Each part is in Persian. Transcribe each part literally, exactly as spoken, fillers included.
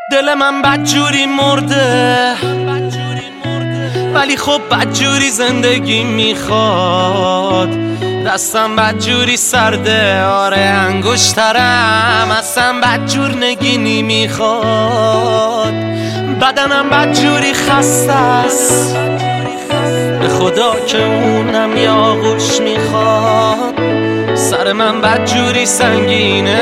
دل من بدجوری مرده، ولی خب بدجوری زندگی میخواد. دستم بدجوری سرده، آره انگشترم اصلا بدجور نگینی میخواد. بدنم بدجوری خسته است، به خدا که اونم یه آغوش میخواد. سر من بدجوری سنگینه،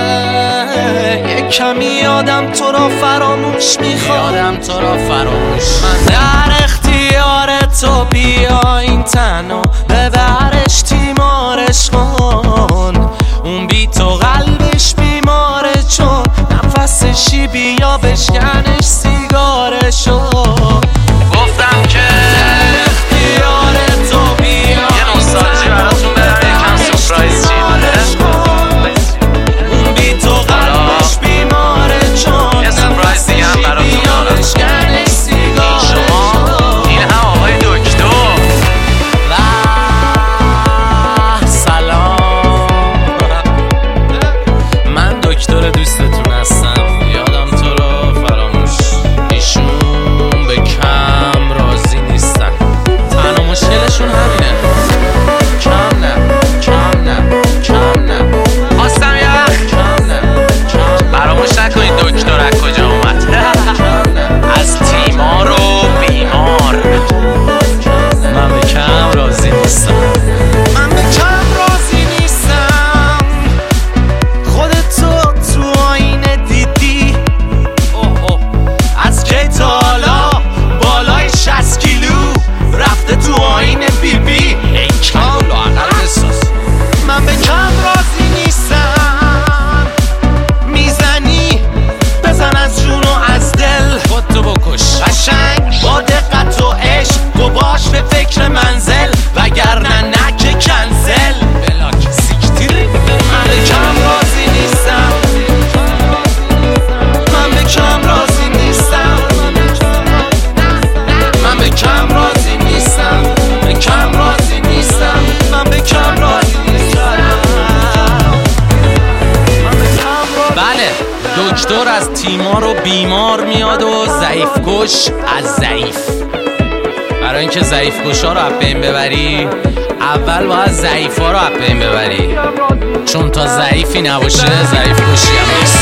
یک کمی یادم تو را فراموش میخواد. یادم تو را فراموش من در اختیار تو، بیا این تنو ببرش تیمارش کن. اون بی تو قلبش بیماره، چون نفسشی بیا بشکنش سیگارشو. گفتم که اختیار تو، بیا یه نوستالژی براتون برم، یکم سورپرایز چیه. اون بی تو قلبش بیماره، چون یه سورپرایز دیگه هم براتون دارم. بشکنش سیگارشو. این هم آقای دکتر. و سلام، من دکتر دوستتون هستم. یادم تو رو فراموش، ایشون به کم راضی نیستن. تنها مشکلشون همینه، کم نه کم نه کم نه. خواستم یه وقت کم نه کم. فراموش نکنید دکتر از کجا اومد. از تیمار و بیمار. من به کم راضی نیستم، من به کم راضی نیستم. خودتو تو آینه دیدی؟ اوه اوه. از کی تا حالا بالای شصت کیلو رفته تو آینه بی بی؟ ای کم لااقل بساز. من به کم راضی نیستم. میزنی بزن از جون و از دل، خودتو بکش قشنگ با دقت و عشق. تو باش به فکر منزل، وگرنه نه که کنسل. بلاک سیکتیری. من به کم راضی نیستم، من به کم راضی نیستم. من به کم راضی نیستم، به کم راضی نیستم. من به کم راضی نیستم. بله، دکتر از تیمار و بیمار میاد و ضعیف کش از ضعیف. برای اینکه ضعیف کشا رو از بین ببری، اول باید ضعیف ها رو از بین ببری، چون تا ضعیفی نباشه ضعیف کشی هم نیست.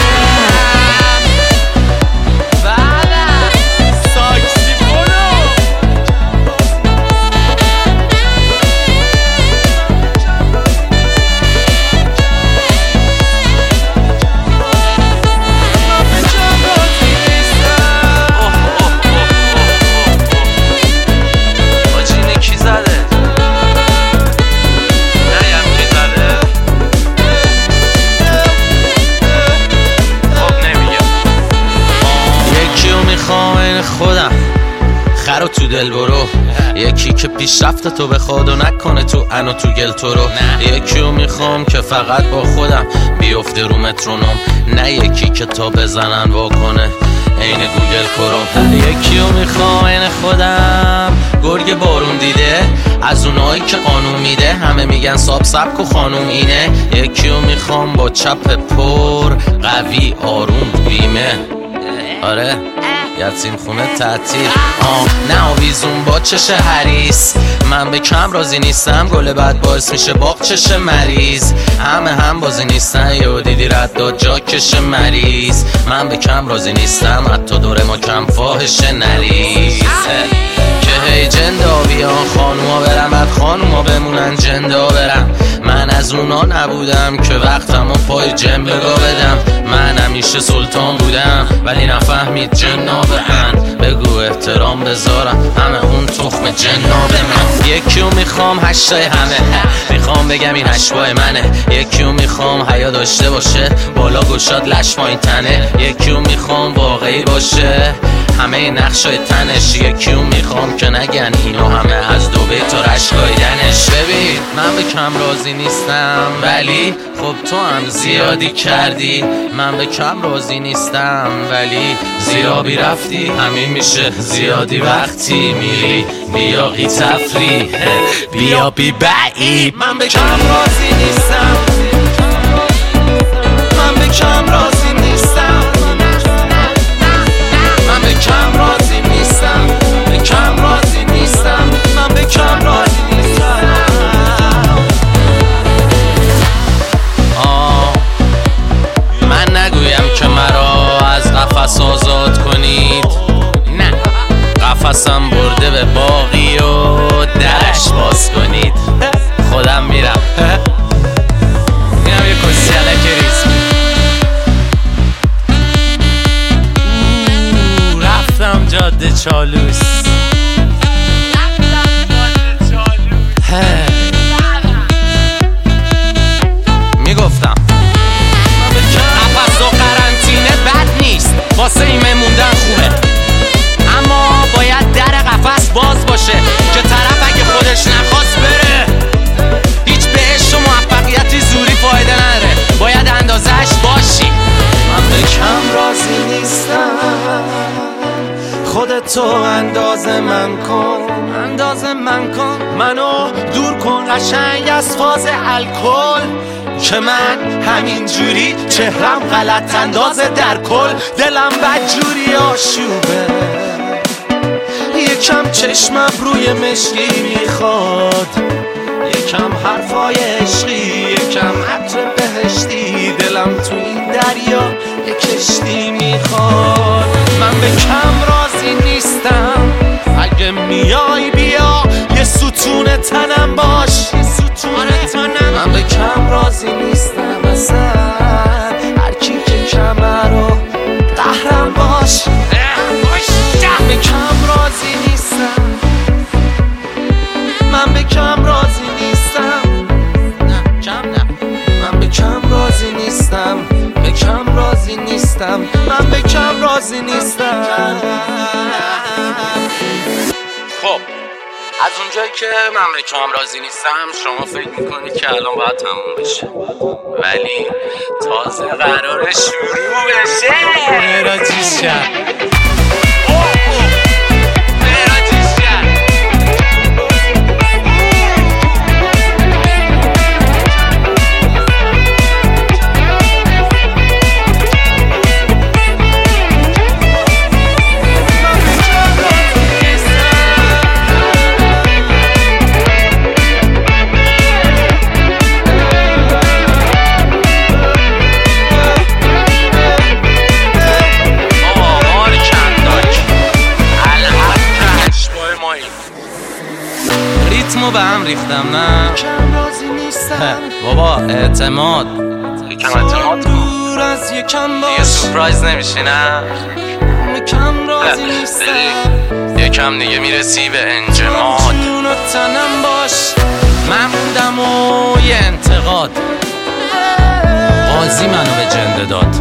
خودم خرو تو دل برو، یکی که پیشرفت تو بخواد و نکنه تو انو تو گل تو رو. یکیو میخوام که فقط با خودم بیفته رو مترونوم، نه یکی که تا بزنن واکنه عین گوگل کروم. یکیو میخوام عین خودم، گرگ بارون دیده، از اونایی که قانون میده. همه میگن ساب سبک و خانوم اینه. یکیو میخوام با چپ پر قوی آروم بیمه، آره یتیم خونه تعطیل. آه نه آویزون با چش حریص. من به کم راضی نیستم، گل بد باعث میشه باق چش مریض. همه هم بازی نیستن، یه دیدی رد داد جا کش مریض. من به کم راضی نیستم، حتی دور ما کم فاحش نریز. که هی جندا بیان خانوما برم، بعد خانوما بمونن جندا برم. من از اونا نبودم که وقتمو پای جن بگا بدم. من همیشه سلطان بودم ولی نفهمید جنا بهن. بگو احترام بذارم، همه اون تخم جنا به من. یکیو میخوام هشتای همه، میخوام بگم این هشتای منه. یکیو میخوام حیا داشته باشه، بالا گشاد لش پایین تنه. یکیو میخوام واقعی باشه، همه نقشای تنش. یکیو میخوام که نگن اینو همه از دو بیت و رشکایدنش. ببین من به کم راضی نیستم، ولی خب تو هم زیادی کردی. من به کم راضی نیستم، ولی زیرابی رفتی. همین میشه زیادی وقتی میری بیا قی تفری بیا بی بعید. من به کم راضی نیستم، من به کم راضی نیستم. قفس آزاد کنید. نه قفسم برده به باقی و درش باز کنید. خودم میرم اینم یه کسی علک ریزمی. رفتم جاده چالوس. میگفتم قفس و قرنطینه بد نیست، واسه ایمه موندن خوبه، اما باید در قفس باز باشه که طرف اگه خودش نخواست بره. هیچ بهش و موفقیتی زوری فایده نداره، باید اندازهش باشی. من به کم راضی نیستم، خودتو اندازه من کن، اندازه من کن، منو دور کن قشنگ از فاز الکل، که من همین جوری چهرم غلط اندازه در کل. دلم بدجوری آشوبه، یکم چشمم روی مشکی میخواد، یکم حرفای عشقی، یکم عطر بهشتی. دلم تو این دریا یک کشتی میخواد. من به کم راضی نیستم، اگه میای بیا یه ستون تنم باش، یه ستون تنم. من به کم راضی نیستم اصلا، هر کی که کمر و قهرم باش. من به کم راضی نیستم، من به کم راضی نیستم، نه کم نه. من به کم راضی نیستم، به کم راضی نیستم، من به کم راضی نیستم. خب از اونجایی که من به کم راضی نیستم، شما فکر میکنید که الان باید تموم بشه، ولی تازه قراره شروع بشه. مراجیش کرد ریتمو به هم ریختم. نه کم راضی نیستم بابا اعتماد، یکم اعتماد کن، دور از یکم دیگه باش. سورپرایز نمیشی. نه کم راضی نیستم، یکم دیگه میرسی به انجماد. جون و تنم باش. من موندم و یه انتقاد، قاضی منو به جنده داد.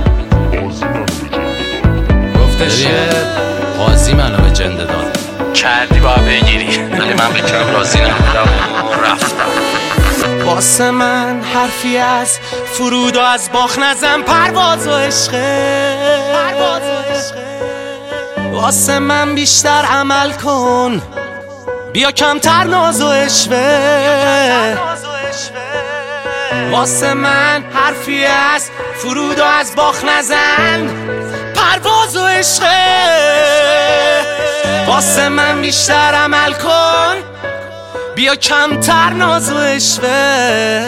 گفتش که قاضی منو به جنده داد، کردی باید بگیری، ولی من به کم راضی نبودم و رفتم. واسه من حرفی از فرود و از باخ نزن، پرواز و عشقه، پرواز و عشقه. واسه من بیشتر عمل کن، بیا کمتر ناز و عشوه. واسه من حرفی از فرود و از باخ نزن، پرواز و عشقه. واسه من بیشتر عمل کن، بیا کمتر ناز و عشوه.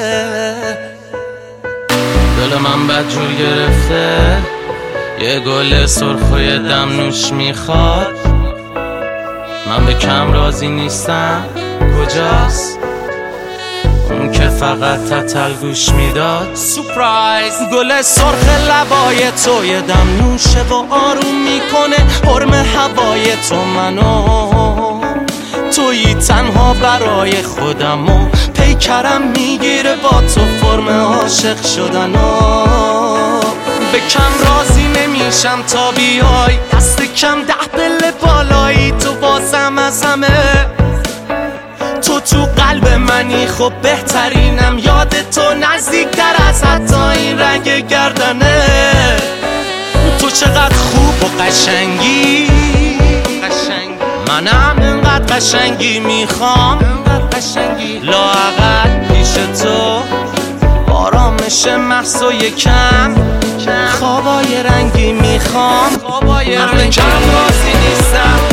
دل من بدجور گرفته، یه گل سرخ و یه دم نوش میخواد. من به کم راضی نیستم، کجاست اون که فقط تتل گوش میداد؟ سورپرایز گل سرخ لبای تو یه دم نوشه و آروم میکنه حرم هوای تو منو. تویی تنها برای خودم و پیکرم میگیره با تو فرم عاشق شدنو. به کم راضی نمیشم تا بیای، دست کم ده بله بالایی. تو بازم از همه، تو تو قلب منی، خب بهترینم. یاد تو نزدیکتر از حتی این رنگ گردنه. تو چقدر خوب و قشنگی، منم انقدر قشنگی میخوام، لااقل پیش تو آرامش محض و یکم خوابای رنگی میخوام. من به کم راضی نیستم،